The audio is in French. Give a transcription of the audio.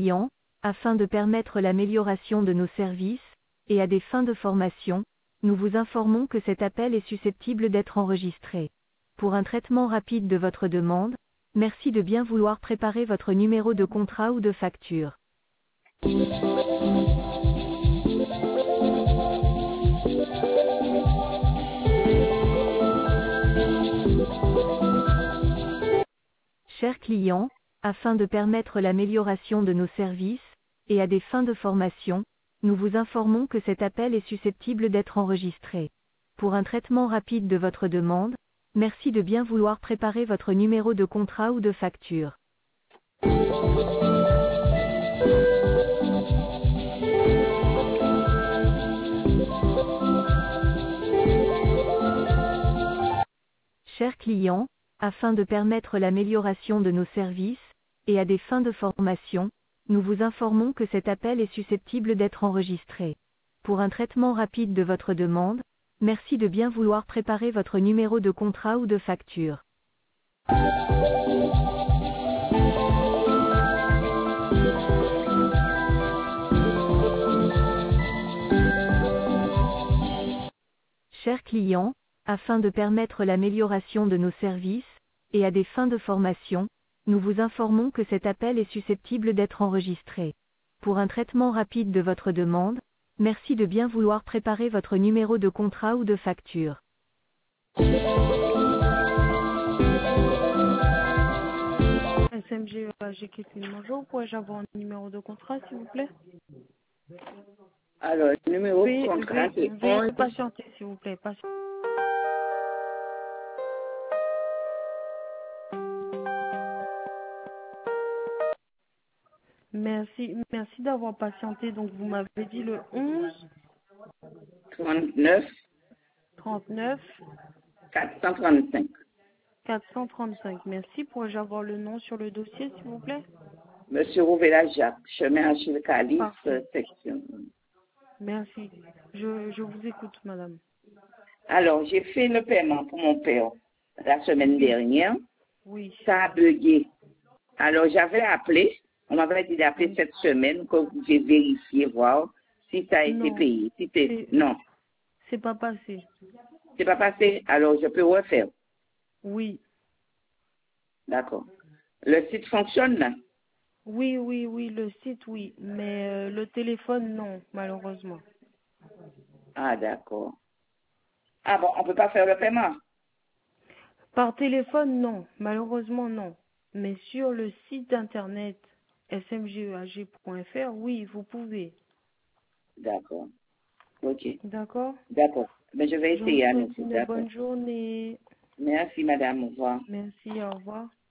client, afin de permettre l'amélioration de nos services, et à des fins de formation, nous vous informons que cet appel est susceptible d'être enregistré. Pour un traitement rapide de votre demande, merci de bien vouloir préparer votre numéro de contrat ou de facture. Chers clients, afin de permettre l'amélioration de nos services, et à des fins de formation, nous vous informons que cet appel est susceptible d'être enregistré. Pour un traitement rapide de votre demande, merci de bien vouloir préparer votre numéro de contrat ou de facture. Chers clients, afin de permettre l'amélioration de nos services, et à des fins de formation, nous vous informons que cet appel est susceptible d'être enregistré. Pour un traitement rapide de votre demande, merci de bien vouloir préparer votre numéro de contrat ou de facture. Chers clients, afin de permettre l'amélioration de nos services, et à des fins de formation, nous vous informons que cet appel est susceptible d'être enregistré. Pour un traitement rapide de votre demande, merci de bien vouloir préparer votre numéro de contrat ou de facture. SMG Kétine, bonjour. Pourrais-je avoir un numéro de contrat, s'il vous plaît? Alors, le numéro de contrat, c'est veuillez 11. patienter, s'il vous plaît. Merci d'avoir patienté. Donc, vous m'avez dit le 11 39 39 435. 435. Merci. Pourrais-je avoir le nom sur le dossier, s'il vous plaît? Monsieur Rouvela Jacques, chemin Achille Calice, Parfait. section. Merci. Je vous écoute, madame. Alors, j'ai fait le paiement pour mon père la semaine dernière. Oui. Ça a bugué. Alors, j'avais appelé. On m'avait dit d'appeler cette semaine que vous pouvez vérifier, voir si ça a été Non. payé. Non, C'est pas passé. c'est pas passé. Alors, je peux refaire. Oui. D'accord. Le site fonctionne là? Oui, le site, oui. Mais le téléphone, non, malheureusement. Ah, d'accord. Ah bon, on peut pas faire le paiement? Par téléphone, non. Malheureusement, non. Mais sur le site internet smgeag.fr, oui, vous pouvez. D'accord. Ok. D'accord? D'accord. Mais je vais Je vous essayer à souhaite nouveau. une D'accord. bonne journée. Merci, madame. Au revoir. Merci, au revoir.